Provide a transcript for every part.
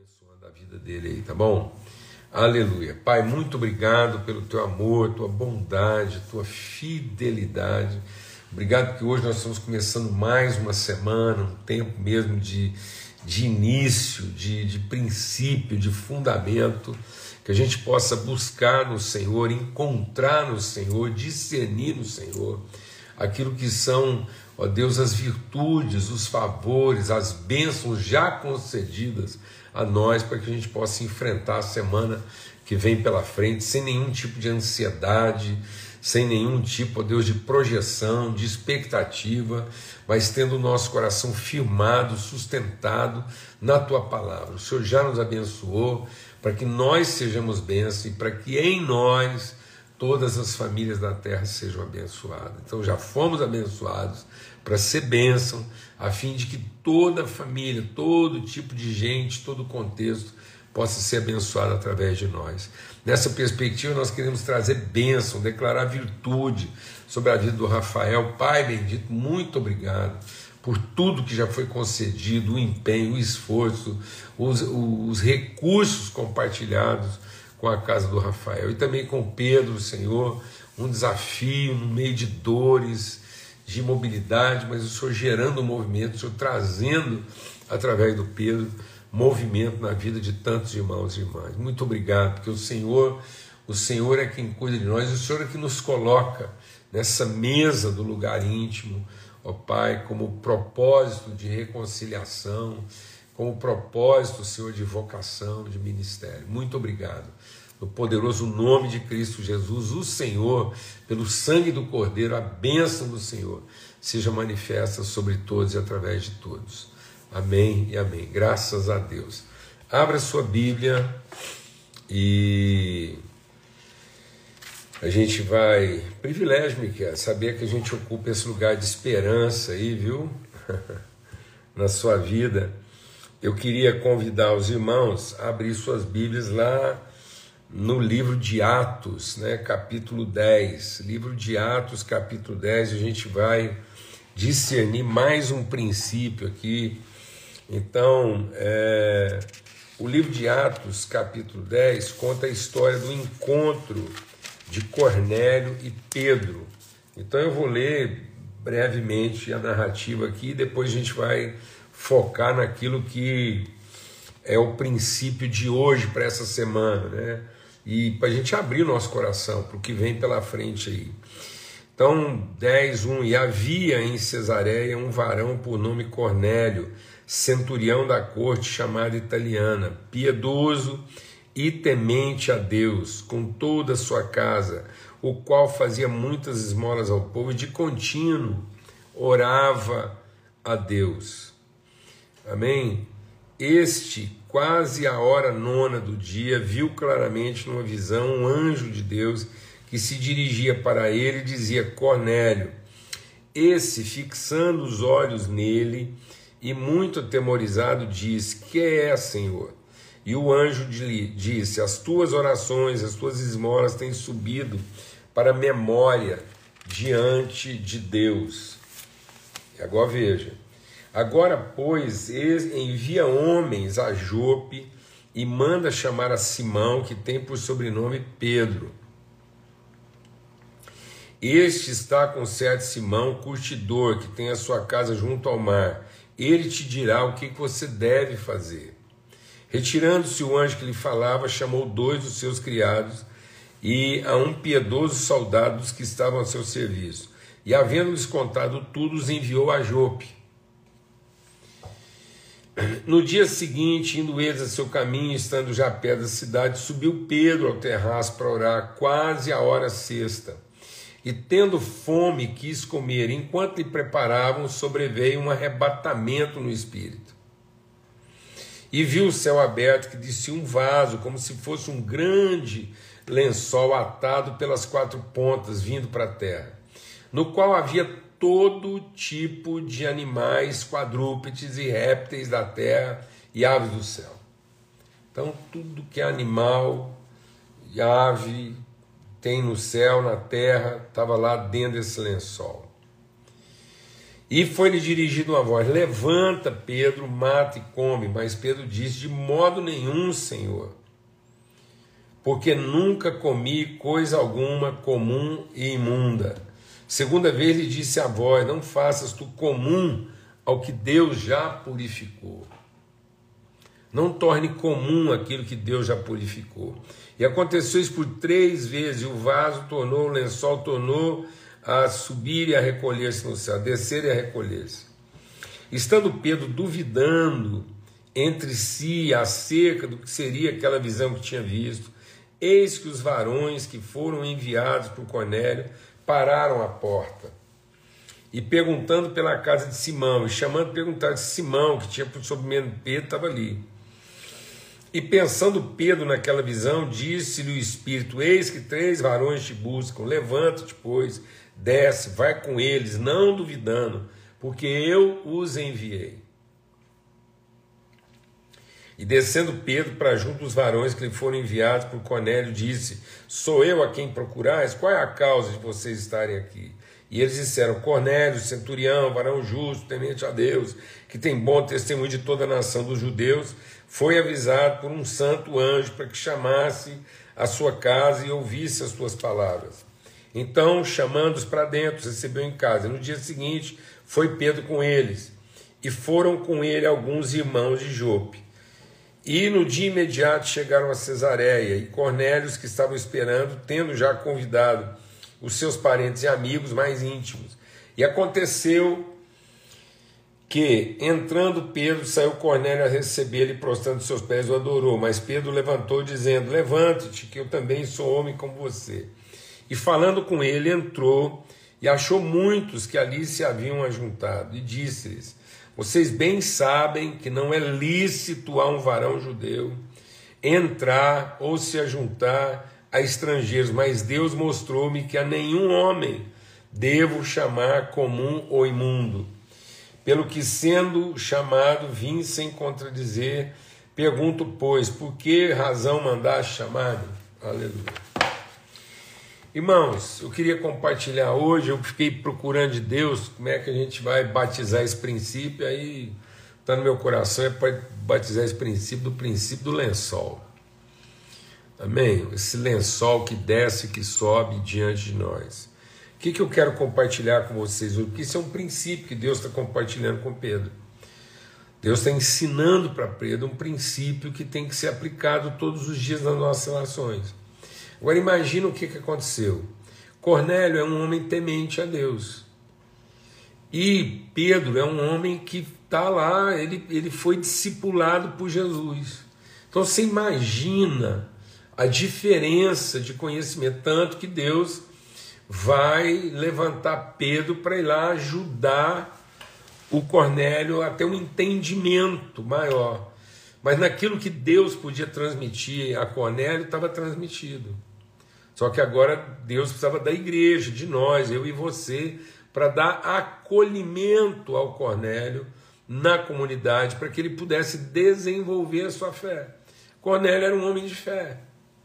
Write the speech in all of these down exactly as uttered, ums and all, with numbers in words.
abençoando a vida dele aí, tá bom? Aleluia. Pai, muito obrigado pelo teu amor, tua bondade, tua fidelidade. Obrigado que hoje nós estamos começando mais uma semana, um tempo mesmo de, de início, de, de princípio, de fundamento, que a gente possa buscar no Senhor, encontrar no Senhor, discernir no Senhor aquilo que são, ó Deus, as virtudes, os favores, as bênçãos já concedidas a nós, para que a gente possa enfrentar a semana que vem pela frente sem nenhum tipo de ansiedade, sem nenhum tipo, ó Deus, de projeção, de expectativa, mas tendo o nosso coração firmado, sustentado na Tua Palavra. O Senhor já nos abençoou para que nós sejamos bênçãos e para que em nós todas as famílias da terra sejam abençoadas. Então já fomos abençoados para ser bênção, a fim de que toda família, todo tipo de gente, todo contexto possa ser abençoado através de nós. Nessa perspectiva nós queremos trazer bênção, declarar virtude sobre a vida do Rafael. Pai bendito, muito obrigado por tudo que já foi concedido, o empenho, o esforço, os, os recursos compartilhados com a casa do Rafael e também com Pedro, Senhor, um desafio no meio de dores, de imobilidade, mas o Senhor gerando um movimento, o Senhor trazendo através do Pedro movimento na vida de tantos irmãos e irmãs. Muito obrigado, porque o Senhor, o Senhor é quem cuida de nós, o Senhor é que nos coloca nessa mesa do lugar íntimo, ó Pai, como propósito de reconciliação, como propósito, Senhor, de vocação, de ministério. Muito obrigado. No poderoso nome de Cristo Jesus, o Senhor, pelo sangue do Cordeiro, a bênção do Senhor seja manifesta sobre todos e através de todos. Amém e amém. Graças a Deus. Abra sua Bíblia e a gente vai... Privilégio, Miquel, saber que a gente ocupa esse lugar de esperança aí, viu? Na sua vida. Eu queria convidar os irmãos a abrir suas Bíblias lá no livro de Atos, né, capítulo dez. Livro de Atos, capítulo dez, a gente vai discernir mais um princípio aqui. Então, é, o livro de Atos, capítulo dez, conta a história do encontro de Cornélio e Pedro. Então eu vou ler brevemente a narrativa aqui e depois a gente vai focar naquilo que é o princípio de hoje para essa semana, né? E para a gente abrir o nosso coração para o que vem pela frente aí. Então, dez, um, e havia em Cesareia um varão por nome Cornélio, centurião da corte chamada italiana, piedoso e temente a Deus, com toda a sua casa, o qual fazia muitas esmolas ao povo e de contínuo orava a Deus. Amém? Este, quase a hora nona do dia, viu claramente numa visão um anjo de Deus que se dirigia para ele e dizia: Cornélio. Esse, fixando os olhos nele e muito atemorizado, disse: que é, Senhor? E o anjo lhe disse: as tuas orações, as tuas esmolas têm subido para a memória diante de Deus. E agora veja. Agora, pois, envia homens a Jope e manda chamar a Simão, que tem por sobrenome Pedro. Este está com certo Simão, curtidor, que tem a sua casa junto ao mar. Ele te dirá o que você deve fazer. Retirando-se o anjo que lhe falava, chamou dois dos seus criados e a um piedoso soldado dos que estavam a seu serviço. E, havendo-lhes contado tudo, os enviou a Jope. No dia seguinte, indo eles a seu caminho, estando já perto da cidade, subiu Pedro ao terraço para orar, quase a hora sexta. E tendo fome, quis comer. Enquanto lhe preparavam, sobreveio um arrebatamento no espírito. E viu o céu aberto, que descia um vaso, como se fosse um grande lençol atado pelas quatro pontas, vindo para a terra, no qual havia todo tipo de animais, quadrúpedes e répteis da terra e aves do céu. Então, tudo que é animal e ave tem no céu, na terra, estava lá dentro desse lençol. E foi-lhe dirigida uma voz: levanta, Pedro, mata e come. Mas Pedro disse: de modo nenhum, Senhor, porque nunca comi coisa alguma comum e imunda. Segunda vez lhe disse a voz: não faças tu comum ao que Deus já purificou. Não torne comum aquilo que Deus já purificou. E aconteceu isso por três vezes, e o vaso tornou, o lençol tornou a subir e a recolher-se no céu, a descer e a recolher-se. Estando Pedro duvidando entre si acerca do que seria aquela visão que tinha visto, eis que os varões que foram enviados por Cornélio pararam à porta. E perguntando pela casa de Simão, e chamando perguntar de Simão, que tinha por sobrenome Pedro, estava ali. E pensando Pedro naquela visão, disse-lhe o Espírito: eis que três varões te buscam, levanta-te, pois, desce, vai com eles, não duvidando, porque eu os enviei. E descendo Pedro para junto dos varões que lhe foram enviados por Cornélio, disse: sou eu a quem procurais? Qual é a causa de vocês estarem aqui? E eles disseram: Cornélio, centurião, varão justo, temente a Deus, que tem bom testemunho de toda a nação dos judeus, foi avisado por um santo anjo para que chamasse a sua casa e ouvisse as suas palavras. Então, chamando-os para dentro, recebeu em casa. No dia seguinte, foi Pedro com eles, e foram com ele alguns irmãos de Jope. E no dia imediato chegaram a Cesareia, e Cornélio, que estavam esperando, tendo já convidado os seus parentes e amigos mais íntimos. E aconteceu que, entrando Pedro, saiu Cornélio a recebê-lo e, prostrando seus pés, o adorou. Mas Pedro levantou, dizendo: levante-te, que eu também sou homem como você. E falando com ele, entrou e achou muitos que ali se haviam ajuntado, e disse-lhes: vocês bem sabem que não é lícito a um varão judeu entrar ou se ajuntar a estrangeiros, mas Deus mostrou-me que a nenhum homem devo chamar comum ou imundo. Pelo que, sendo chamado, vim sem contradizer. Pergunto, pois, por que razão mandaste chamar-me? Aleluia. Irmãos, eu queria compartilhar hoje, eu fiquei procurando de Deus como é que a gente vai batizar esse princípio, aí está no meu coração, é para batizar esse princípio do princípio do lençol. Amém? Esse lençol que desce, que sobe diante de nós. O que, que eu quero compartilhar com vocês hoje? Porque isso é um princípio que Deus está compartilhando com Pedro. Deus está ensinando para Pedro um princípio que tem que ser aplicado todos os dias nas nossas relações. Agora imagina o que, que aconteceu. Cornélio é um homem temente a Deus. E Pedro é um homem que está lá, ele, ele foi discipulado por Jesus. Então você imagina a diferença de conhecimento, tanto que Deus vai levantar Pedro para ir lá ajudar o Cornélio a ter um entendimento maior. Mas naquilo que Deus podia transmitir a Cornélio, estava transmitido. Só que agora Deus precisava da igreja, de nós, eu e você, para dar acolhimento ao Cornélio na comunidade, para que ele pudesse desenvolver a sua fé. Cornélio era um homem de fé.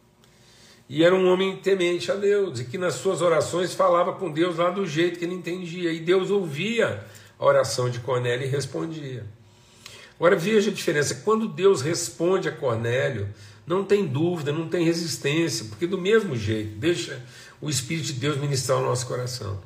E era um homem temente a Deus, e que nas suas orações falava com Deus lá do jeito que ele entendia. E Deus ouvia a oração de Cornélio e respondia. Agora veja a diferença. Quando Deus responde a Cornélio, não tem dúvida, não tem resistência, porque do mesmo jeito, deixa o Espírito de Deus ministrar o nosso coração.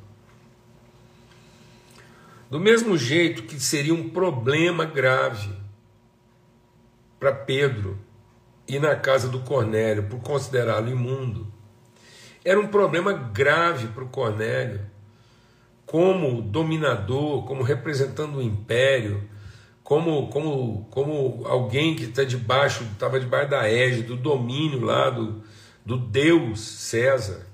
Do mesmo jeito que seria um problema grave para Pedro ir na casa do Cornélio por considerá-lo imundo, era um problema grave para o Cornélio, como dominador, como representando o império, como, como, como alguém que está debaixo, estava debaixo da égide, do domínio lá do, do Deus César.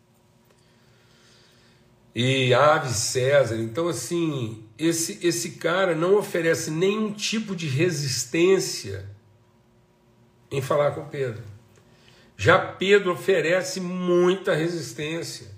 E ave César. Então, assim, esse, esse cara não oferece nenhum tipo de resistência em falar com Pedro. Já Pedro oferece muita resistência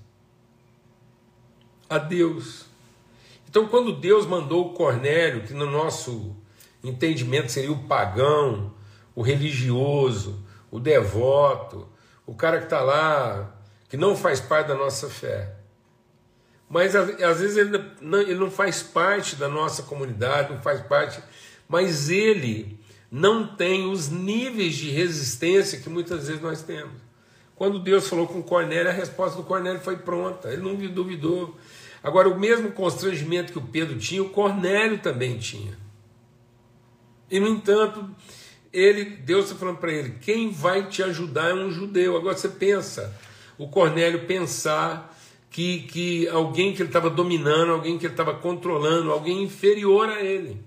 a Deus. Então, quando Deus mandou o Cornélio, que no nosso entendimento seria o pagão, o religioso, o devoto, o cara que está lá, que não faz parte da nossa fé. mas às vezes ele não, ele não faz parte da nossa comunidade, não faz parte, mas ele não tem os níveis de resistência que muitas vezes nós temos. Quando Deus falou com Cornélio, a resposta do Cornélio foi pronta, ele não duvidou. Agora, o mesmo constrangimento que o Pedro tinha, o Cornélio também tinha. E, no entanto, ele, Deus está falando para ele, quem vai te ajudar é um judeu. Agora você pensa, o Cornélio pensar que, que alguém que ele estava dominando, alguém que ele estava controlando, alguém inferior a ele.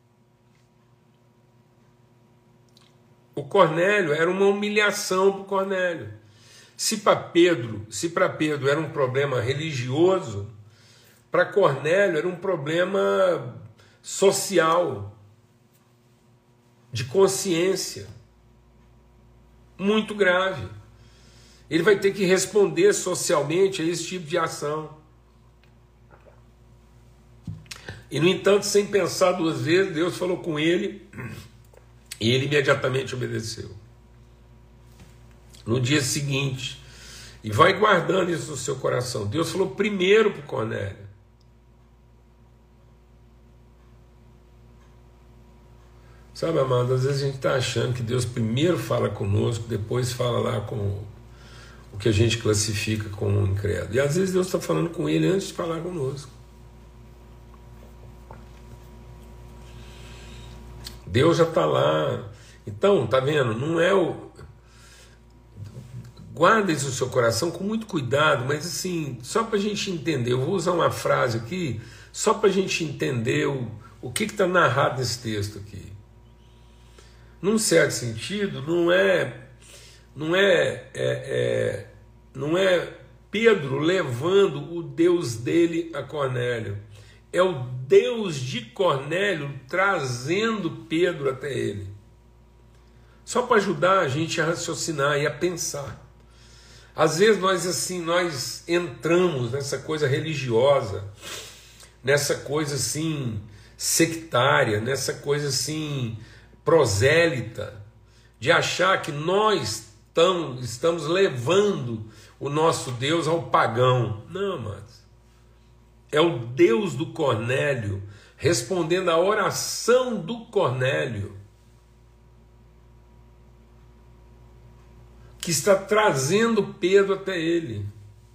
O Cornélio era uma humilhação para o Cornélio. Se para Pedro, se para Pedro era um problema religioso, para Cornélio era um problema social, de consciência, muito grave. Ele vai ter que responder socialmente a esse tipo de ação. E, no entanto, sem pensar duas vezes, Deus falou com ele e ele imediatamente obedeceu. No dia seguinte, e vai guardando isso no seu coração, Deus falou primeiro para o Cornélio. Sabe, amado, às vezes a gente está achando que Deus primeiro fala conosco, depois fala lá com o que a gente classifica como um incrédulo. E às vezes Deus está falando com ele antes de falar conosco. Deus já está lá. Então, tá vendo? Não é o... Guarda isso no seu coração com muito cuidado, mas assim, só para a gente entender, eu vou usar uma frase aqui, só para a gente entender o, o que está narrado nesse texto aqui. Num certo sentido, não é, não é, é, é, não é Pedro levando o Deus dele a Cornélio. É o Deus de Cornélio trazendo Pedro até ele. Só para ajudar a gente a raciocinar e a pensar. Às vezes nós assim, nós entramos nessa coisa religiosa, nessa coisa assim sectária, nessa coisa assim prosélita, de achar que nós tão, estamos levando o nosso Deus ao pagão. Não, mas é o Deus do Cornélio respondendo à oração do Cornélio, que está trazendo Pedro até ele.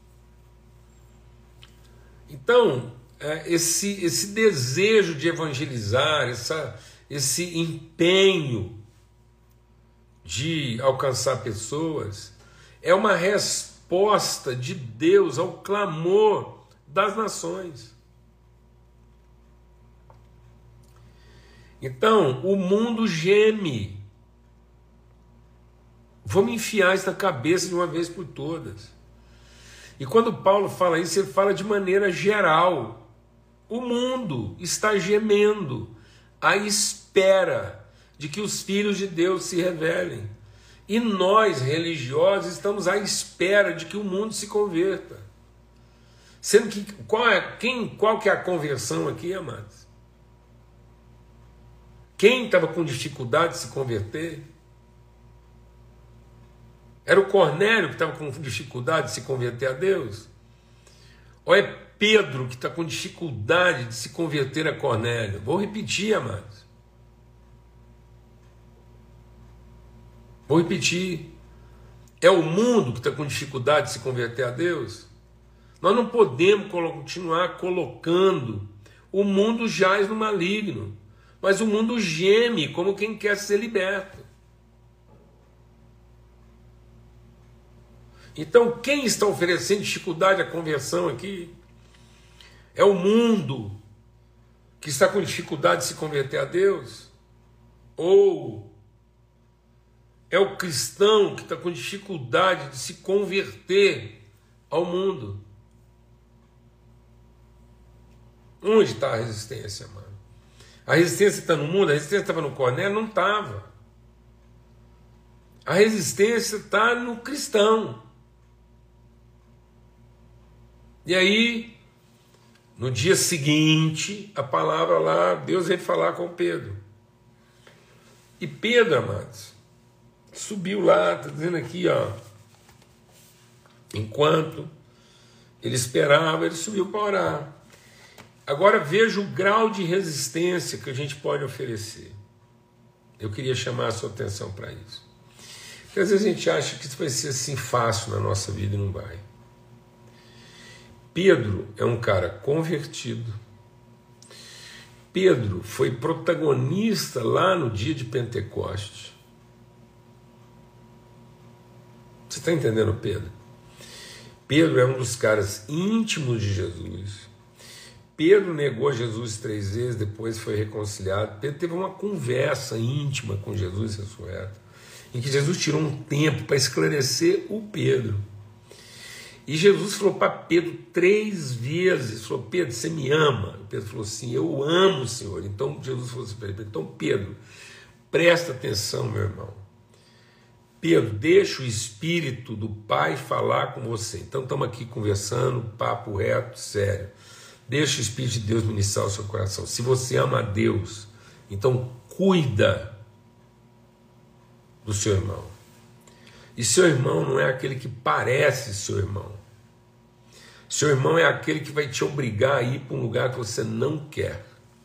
Então, esse, esse desejo de evangelizar, essa, esse empenho de alcançar pessoas, é uma resposta de Deus ao clamor das nações. Então, o mundo geme. Vamos enfiar isso na cabeça de uma vez por todas. E quando Paulo fala isso, ele fala de maneira geral. O mundo está gemendo à espera de que os filhos de Deus se revelem. E nós, religiosos, estamos à espera de que o mundo se converta. Sendo que, qual, é, quem, qual que é a conversão aqui, amados? Quem estava com dificuldade de se converter? Era o Cornélio que estava com dificuldade de se converter a Deus? Ou é Pedro que está com dificuldade de se converter a Cornélio? Vou repetir, amados. Vou repetir. É o mundo que está com dificuldade de se converter a Deus? Nós não podemos continuar colocando. O mundo jaz no maligno, mas o mundo geme como quem quer ser liberto. Então, quem está oferecendo dificuldade à conversão aqui é o mundo que está com dificuldade de se converter a Deus? Ou é o cristão que está com dificuldade de se converter ao mundo? Onde está a resistência, mano? A resistência está no mundo? A resistência estava no Cornélio? Não estava. A resistência está no cristão. E aí, no dia seguinte, a palavra lá, Deus veio falar com Pedro. E Pedro, amados, subiu lá, está dizendo aqui, ó, enquanto Ele esperava, ele subiu para orar. Agora veja o grau de resistência que a gente pode oferecer. Eu queria chamar a sua atenção para isso. Porque às vezes a gente acha que isso vai ser assim fácil na nossa vida e não vai. Pedro é um cara convertido. Pedro foi protagonista lá no dia de Pentecostes. Você está entendendo, Pedro? Pedro é um dos caras íntimos de Jesus. Pedro negou Jesus três vezes, depois foi reconciliado. Pedro teve uma conversa íntima com Jesus ressurreto, em que Jesus tirou um tempo para esclarecer o Pedro. E Jesus falou para Pedro três vezes, falou: Pedro, você me ama? O Pedro falou assim: eu amo o Senhor. Então Jesus falou assim para ele: então Pedro, presta atenção, meu irmão. Pedro, deixa o Espírito do Pai falar com você. Então estamos aqui conversando, papo reto, sério. Deixa o Espírito de Deus ministrar o seu coração. Se você ama a Deus, então cuida do seu irmão. E seu irmão não é aquele que parece seu irmão. Seu irmão é aquele que vai te obrigar a ir para um lugar que você não quer.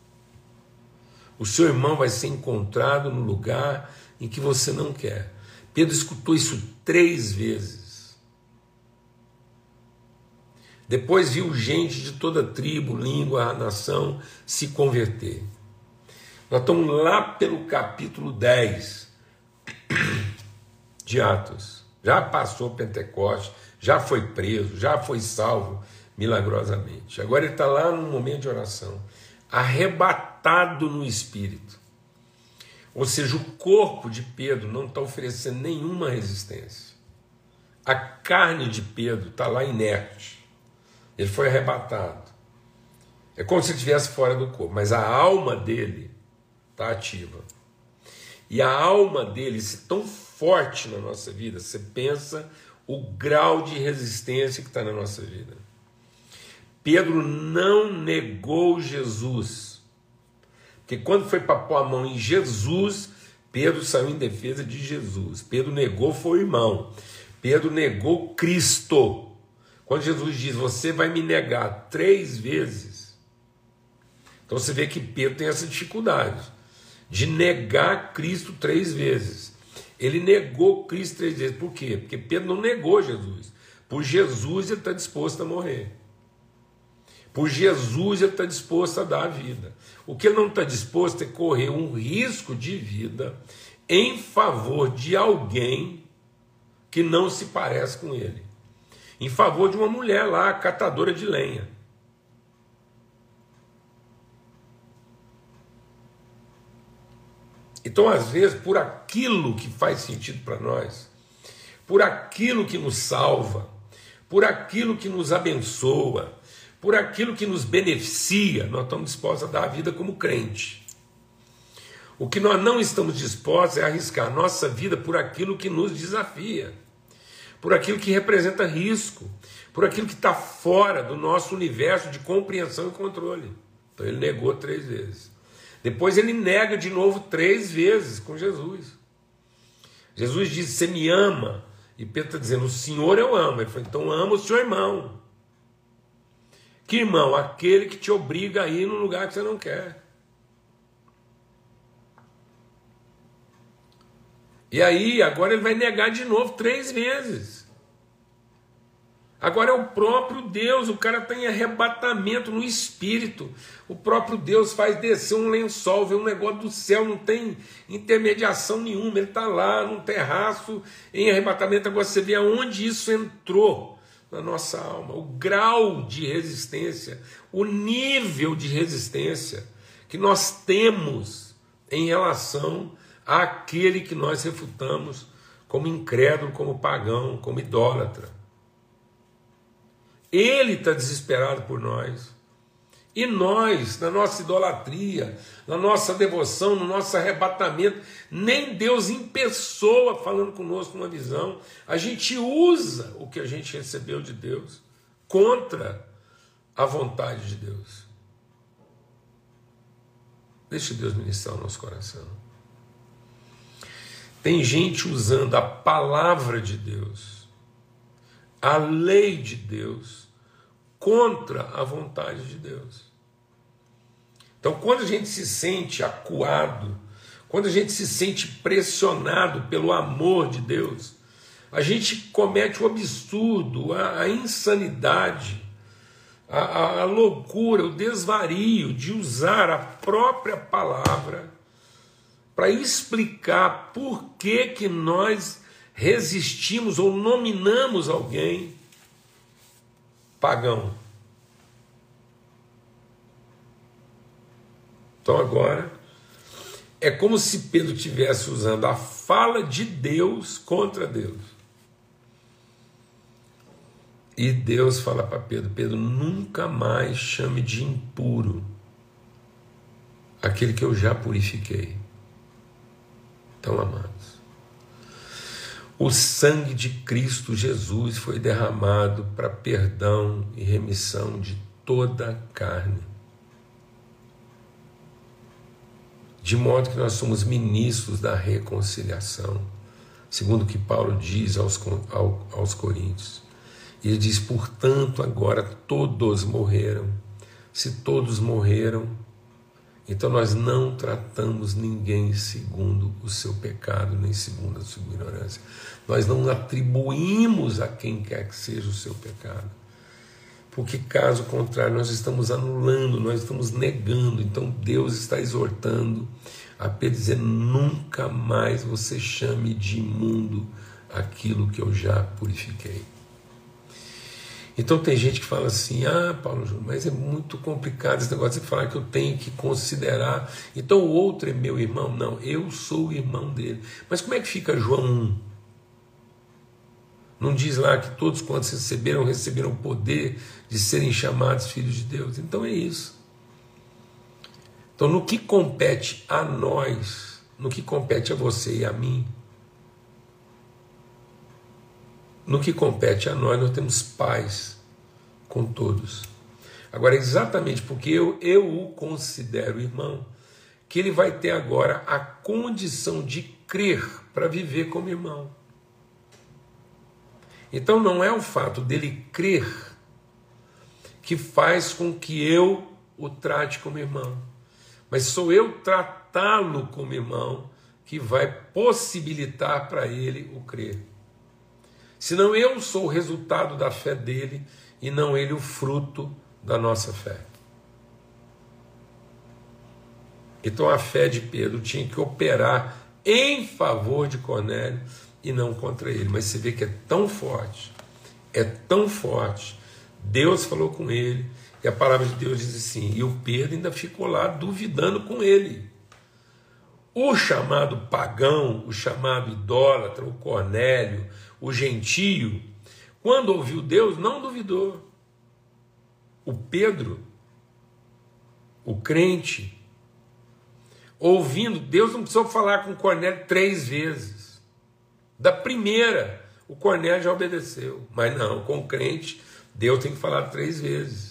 O seu irmão vai ser encontrado no lugar em que você não quer. Pedro escutou isso três vezes. Depois viu gente de toda tribo, língua, nação se converter. Nós estamos lá pelo capítulo dez de Atos. Já passou Pentecostes, já foi preso, já foi salvo milagrosamente. Agora ele está lá num momento de oração, arrebatado no Espírito. Ou seja, o corpo de Pedro não está oferecendo nenhuma resistência. A carne de Pedro está lá inerte. Ele foi arrebatado. É como se ele estivesse fora do corpo, mas a alma dele está ativa. E a alma dele, se tão forte na nossa vida, você pensa o grau de resistência que está na nossa vida. Pedro não negou Jesus. Porque quando foi para pôr a mão em Jesus, Pedro saiu em defesa de Jesus. Pedro negou foi o irmão. Pedro negou Cristo. Quando Jesus diz: você vai me negar três vezes. Então você vê que Pedro tem essa dificuldade de negar Cristo três vezes. Ele negou Cristo três vezes. Por quê? Porque Pedro não negou Jesus. Por Jesus ele está disposto a morrer. Por Jesus ele está disposto a dar a vida. O que ele não está disposto é correr um risco de vida em favor de alguém que não se parece com ele. Em favor de uma mulher lá, catadora de lenha. Então, às vezes, por aquilo que faz sentido para nós, por aquilo que nos salva, por aquilo que nos abençoa, por aquilo que nos beneficia, nós estamos dispostos a dar a vida como crente. O que nós não estamos dispostos é a arriscar a nossa vida por aquilo que nos desafia, por aquilo que representa risco, por aquilo que está fora do nosso universo de compreensão e controle. Então ele negou três vezes. Depois ele nega de novo três vezes com Jesus. Jesus diz: você me ama? E Pedro está dizendo: o Senhor eu amo. Ele falou: então ama o seu irmão. Que irmão? Aquele que te obriga a ir num lugar que você não quer. E aí, agora ele vai negar de novo três vezes. Agora é o próprio Deus, o cara está em arrebatamento no espírito. O próprio Deus faz descer um lençol, vê um negócio do céu, não tem intermediação nenhuma. Ele está lá num terraço em arrebatamento. Agora você vê aonde isso entrou na nossa alma. O grau de resistência, o nível de resistência que nós temos em relação àquele que nós refutamos como incrédulo, como pagão, como idólatra. Ele está desesperado por nós. E nós, na nossa idolatria, na nossa devoção, no nosso arrebatamento, nem Deus em pessoa falando conosco numa visão. A gente usa o que a gente recebeu de Deus contra a vontade de Deus. Deixe Deus ministrar o nosso coração. Tem gente usando a palavra de Deus, a lei de Deus, contra a vontade de Deus. Então, quando a gente se sente acuado, quando a gente se sente pressionado pelo amor de Deus, a gente comete o absurdo, a, a insanidade, a, a, a loucura, o desvario de usar a própria palavra para explicar por que, que nós resistimos ou nominamos alguém pagão. Então agora é como se Pedro estivesse usando a fala de Deus contra Deus. E Deus fala para Pedro: Pedro, nunca mais chame de impuro aquele que eu já purifiquei. Então, amados, o sangue de Cristo Jesus foi derramado para perdão e remissão de toda a carne. De modo que nós somos ministros da reconciliação, segundo o que Paulo diz aos, aos Coríntios. E ele diz: portanto, agora todos morreram. Se todos morreram, então nós não tratamos ninguém segundo o seu pecado, nem segundo a sua ignorância. Nós não atribuímos a quem quer que seja o seu pecado. Porque, caso contrário, nós estamos anulando, nós estamos negando. Então Deus está exortando a Pedro, dizer: nunca mais você chame de imundo aquilo que eu já purifiquei. Então tem gente que fala assim: ah, Paulo Júnior, mas é muito complicado esse negócio de falar que eu tenho que considerar, então o outro é meu irmão. Não, eu sou o irmão dele. Mas como é que fica João um? Não diz lá que todos quantos receberam, receberam o poder de serem chamados filhos de Deus? Então é isso. Então no que compete a nós, no que compete a você e a mim, no que compete a nós, nós temos paz com todos. Agora, exatamente porque eu, eu o considero irmão, que ele vai ter agora a condição de crer para viver como irmão. Então não é o fato dele crer que faz com que eu o trate como irmão, mas sou eu tratá-lo como irmão que vai possibilitar para ele o crer. Senão eu sou o resultado da fé dele e não ele o fruto da nossa fé. Então a fé de Pedro tinha que operar em favor de Cornélio e não contra ele. Mas você vê que é tão forte, é tão forte. Deus falou com ele e a palavra de Deus diz assim: e o Pedro ainda ficou lá duvidando com ele. O chamado pagão, o chamado idólatra, o Cornélio, o gentio, quando ouviu Deus, não duvidou. O Pedro, o crente, ouvindo Deus, não precisou falar com Cornélio três vezes. Da primeira, o Cornélio já obedeceu. Mas não, com o crente, Deus tem que falar três vezes.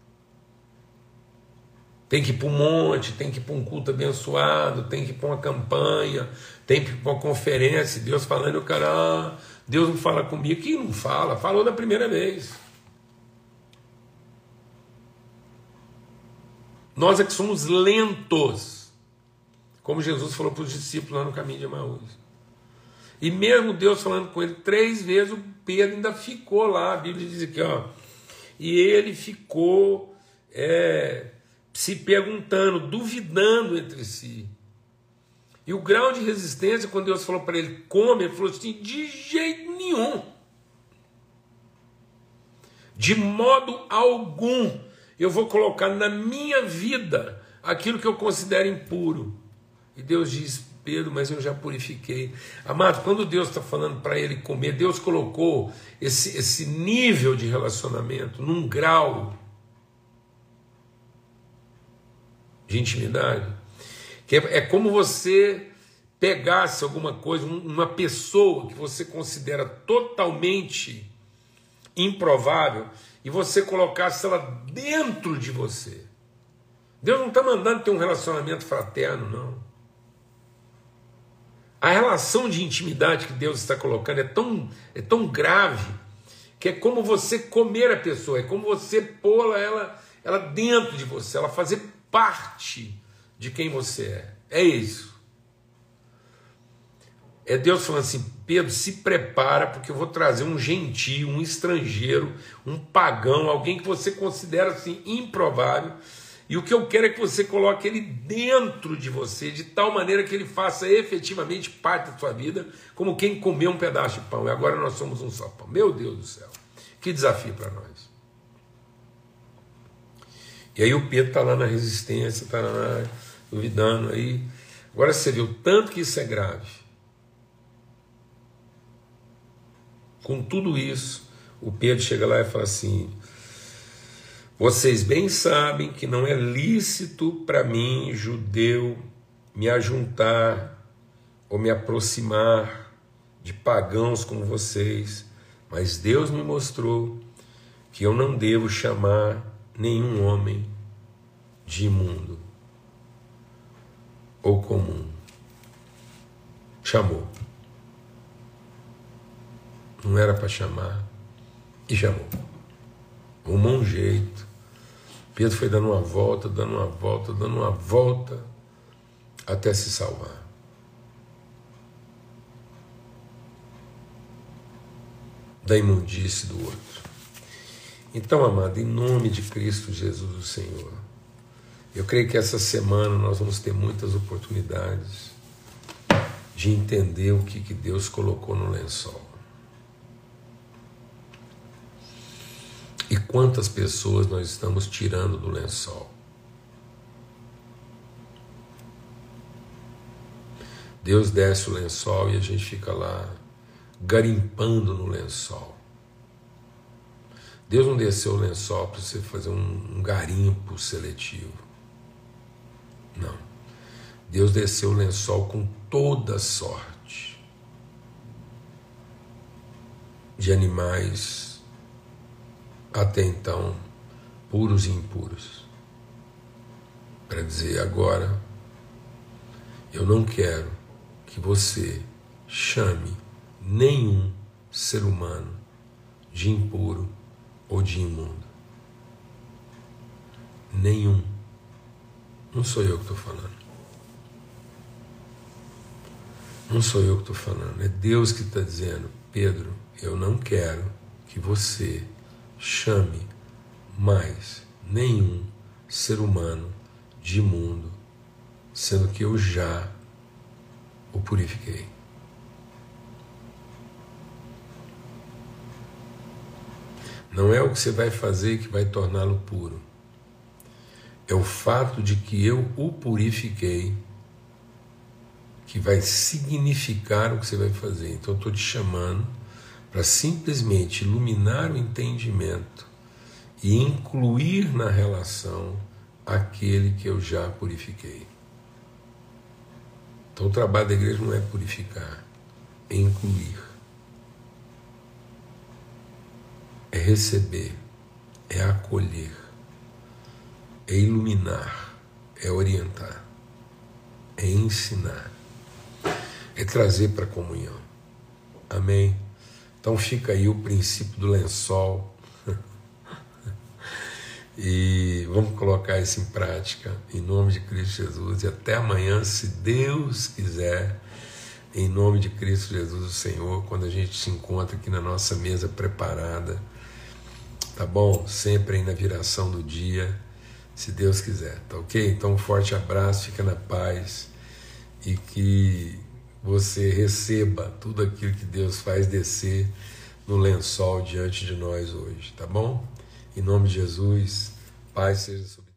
Tem que ir para um monte, tem que ir para um culto abençoado, tem que ir para uma campanha, tem que ir para uma conferência, Deus falando, o cara, ah, Deus não fala comigo. Que não fala? Falou da primeira vez. Nós é que somos lentos, como Jesus falou para os discípulos lá no caminho de Emaús. E mesmo Deus falando com ele três vezes, o Pedro ainda ficou lá. A Bíblia diz aqui, ó, e ele ficou é, se perguntando, duvidando entre si. E o grau de resistência, quando Deus falou para ele, come, ele falou assim, de jeito nenhum. De modo algum, eu vou colocar na minha vida aquilo que eu considero impuro. E Deus diz, Pedro, mas eu já purifiquei. Amado, quando Deus está falando para ele comer, Deus colocou esse, esse nível de relacionamento num grau de intimidade, que é, é como você pegasse alguma coisa, uma pessoa que você considera totalmente improvável, e você colocasse ela dentro de você. Deus não está mandando ter um relacionamento fraterno, não. A relação de intimidade que Deus está colocando é tão, é tão grave que é como você comer a pessoa, é como você pô-la ela, ela dentro de você, ela fazer parte de quem você é. É isso. É Deus falando assim: Pedro, se prepara, porque eu vou trazer um gentio, um estrangeiro, um pagão, alguém que você considera assim improvável, e o que eu quero é que você coloque ele dentro de você, de tal maneira que ele faça efetivamente parte da sua vida, como quem comeu um pedaço de pão, e agora nós somos um só pão. Meu Deus do céu, que desafio para nós. E aí o Pedro está lá na resistência, está lá duvidando aí. Agora você viu tanto que isso é grave. Com tudo isso, o Pedro chega lá e fala assim: vocês bem sabem que não é lícito para mim, judeu, me ajuntar ou me aproximar de pagãos como vocês, mas Deus me mostrou que eu não devo chamar nenhum homem de imundo ou comum. Chamou. Não era para chamar, e chamou. Arrumou um jeito. Pedro foi dando uma volta, dando uma volta, dando uma volta, até se salvar. Da imundície do outro. Então, amado, em nome de Cristo Jesus, o Senhor, eu creio que essa semana nós vamos ter muitas oportunidades de entender o que, que Deus colocou no lençol. E quantas pessoas nós estamos tirando do lençol. Deus desce o lençol e a gente fica lá garimpando no lençol. Deus não desceu o lençol para você fazer um, um garimpo seletivo. Não. Deus desceu o lençol com toda sorte de animais até então puros e impuros, para dizer: agora eu não quero que você chame nenhum ser humano de impuro ou de imundo. Nenhum. Não sou eu que estou falando. Não sou eu que estou falando. É Deus que está dizendo: Pedro, eu não quero que você chame mais nenhum ser humano de imundo, sendo que eu já o purifiquei. Não é o que você vai fazer que vai torná-lo puro. É o fato de que eu o purifiquei que vai significar o que você vai fazer. Então eu estou te chamando para simplesmente iluminar o entendimento e incluir na relação aquele que eu já purifiquei. Então o trabalho da igreja não é purificar, é incluir. É receber, é acolher, é iluminar, é orientar, é ensinar, é trazer para a comunhão. Amém? Então fica aí o princípio do lençol e vamos colocar isso em prática em nome de Cristo Jesus, e até amanhã, se Deus quiser, em nome de Cristo Jesus, o Senhor, quando a gente se encontra aqui na nossa mesa preparada, tá bom? Sempre aí na viração do dia, se Deus quiser, tá ok? Então um forte abraço, fica na paz e que você receba tudo aquilo que Deus faz descer no lençol diante de nós hoje, tá bom? Em nome de Jesus, paz seja sobre